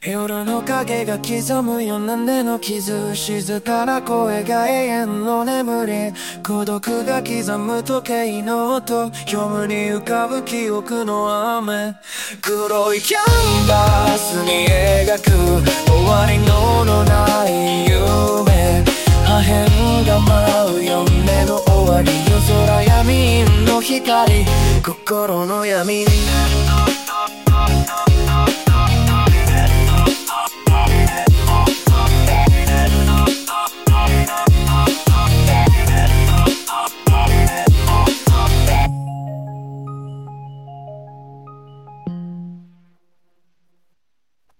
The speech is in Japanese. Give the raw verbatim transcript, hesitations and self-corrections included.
夜の影が刻むよなんでの傷、静かな声が永遠の眠り、孤独が刻む時計の音、表面に浮かぶ記憶の雨、黒いキャンバスに描く終わりののない夢、破片が舞うよ目の終わり、夜空闇の光、心の闇に